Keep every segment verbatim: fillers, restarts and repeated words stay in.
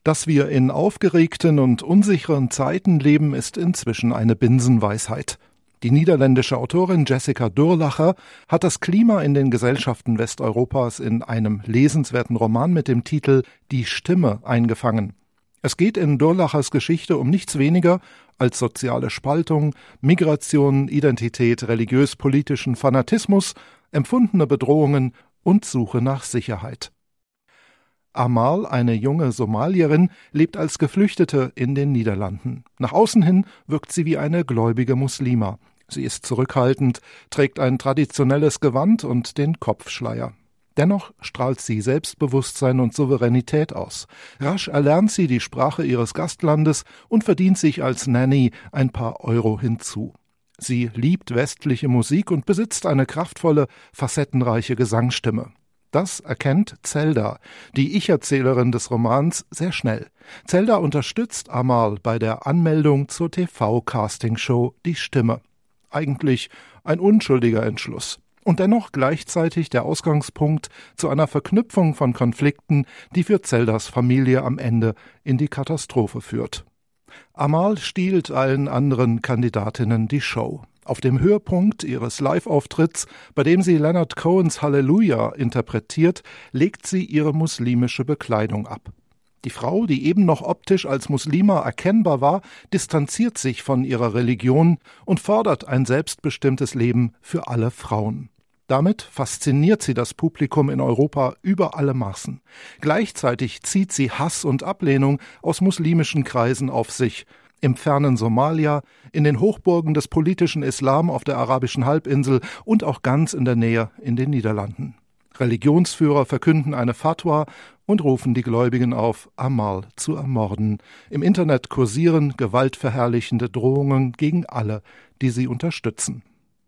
Dass wir in aufgeregten und unsicheren Zeiten leben, ist inzwischen eine Binsenweisheit. Die niederländische Autorin Jessica Durlacher hat das Klima in den Gesellschaften Westeuropas in einem lesenswerten Roman mit dem Titel »Die Stimme« eingefangen. Es geht in Durlachers Geschichte um nichts weniger als soziale Spaltung, Migration, Identität, religiös-politischen Fanatismus, empfundene Bedrohungen und Suche nach Sicherheit. Amal, eine junge Somalierin, lebt als Geflüchtete in den Niederlanden. Nach außen hin wirkt sie wie eine gläubige Muslima. Sie ist zurückhaltend, trägt ein traditionelles Gewand und den Kopfschleier. Dennoch strahlt sie Selbstbewusstsein und Souveränität aus. Rasch erlernt sie die Sprache ihres Gastlandes und verdient sich als Nanny ein paar Euro hinzu. Sie liebt westliche Musik und besitzt eine kraftvolle, facettenreiche Gesangsstimme. Das erkennt Zelda, die Ich-Erzählerin des Romans, sehr schnell. Zelda unterstützt Amal bei der Anmeldung zur T V-Castingshow Die Stimme. Eigentlich ein unschuldiger Entschluss. Und dennoch gleichzeitig der Ausgangspunkt zu einer Verknüpfung von Konflikten, die für Zeldas Familie am Ende in die Katastrophe führt. Amal stiehlt allen anderen Kandidatinnen die Show. Auf dem Höhepunkt ihres Live-Auftritts, bei dem sie Leonard Cohens Halleluja interpretiert, legt sie ihre muslimische Bekleidung ab. Die Frau, die eben noch optisch als Muslima erkennbar war, distanziert sich von ihrer Religion und fordert ein selbstbestimmtes Leben für alle Frauen. Damit fasziniert sie das Publikum in Europa über alle Maßen. Gleichzeitig zieht sie Hass und Ablehnung aus muslimischen Kreisen auf sich. Im fernen Somalia, in den Hochburgen des politischen Islam auf der arabischen Halbinsel und auch ganz in der Nähe in den Niederlanden. Religionsführer verkünden eine Fatwa und rufen die Gläubigen auf, Amal zu ermorden. Im Internet kursieren gewaltverherrlichende Drohungen gegen alle, die sie unterstützen.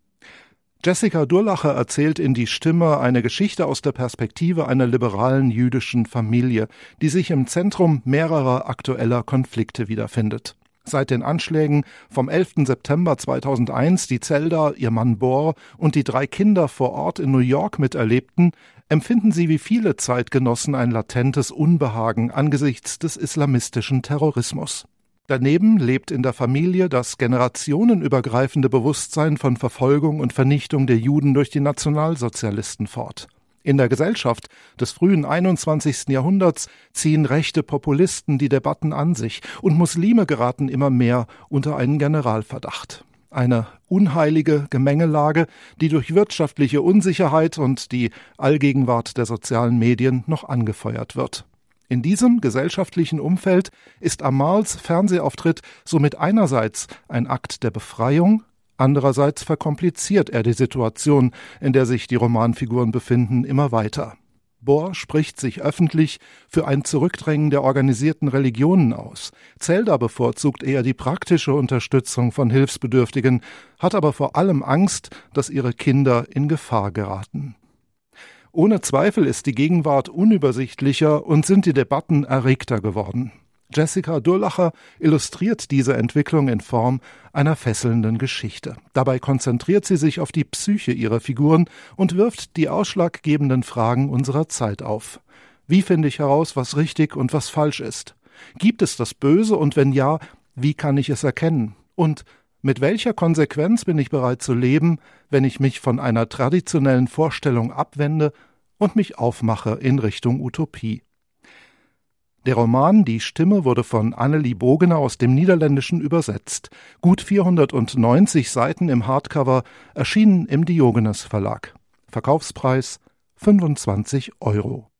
Jessica Durlacher erzählt in Die Stimme eine Geschichte aus der Perspektive einer liberalen jüdischen Familie, die sich im Zentrum mehrerer aktueller Konflikte wiederfindet. Seit den Anschlägen vom elften September zweitausendeins, die Zelda, ihr Mann Bor und die drei Kinder vor Ort in New York miterlebten, empfinden sie wie viele Zeitgenossen ein latentes Unbehagen angesichts des islamistischen Terrorismus. Daneben lebt in der Familie das generationenübergreifende Bewusstsein von Verfolgung und Vernichtung der Juden durch die Nationalsozialisten fort. In der Gesellschaft des frühen einundzwanzigsten Jahrhunderts ziehen rechte Populisten die Debatten an sich und Muslime geraten immer mehr unter einen Generalverdacht. Eine unheilige Gemengelage, die durch wirtschaftliche Unsicherheit und die Allgegenwart der sozialen Medien noch angefeuert wird. In diesem gesellschaftlichen Umfeld ist Amals Fernsehauftritt somit einerseits ein Akt der Befreiung, andererseits verkompliziert er die Situation, in der sich die Romanfiguren befinden, immer weiter. Bor spricht sich öffentlich für ein Zurückdrängen der organisierten Religionen aus. Zelda bevorzugt eher die praktische Unterstützung von Hilfsbedürftigen, hat aber vor allem Angst, dass ihre Kinder in Gefahr geraten. Ohne Zweifel ist die Gegenwart unübersichtlicher und sind die Debatten erregter geworden. Jessica Durlacher illustriert diese Entwicklung in Form einer fesselnden Geschichte. Dabei konzentriert sie sich auf die Psyche ihrer Figuren und wirft die ausschlaggebenden Fragen unserer Zeit auf. Wie finde ich heraus, was richtig und was falsch ist? Gibt es das Böse und wenn ja, wie kann ich es erkennen? Und mit welcher Konsequenz bin ich bereit zu leben, wenn ich mich von einer traditionellen Vorstellung abwende und mich aufmache in Richtung Utopie? Der Roman Die Stimme wurde von Annelie Bogener aus dem Niederländischen übersetzt. Gut vierhundertneunzig Seiten im Hardcover, erschienen im Diogenes Verlag. Verkaufspreis fünfundzwanzig Euro.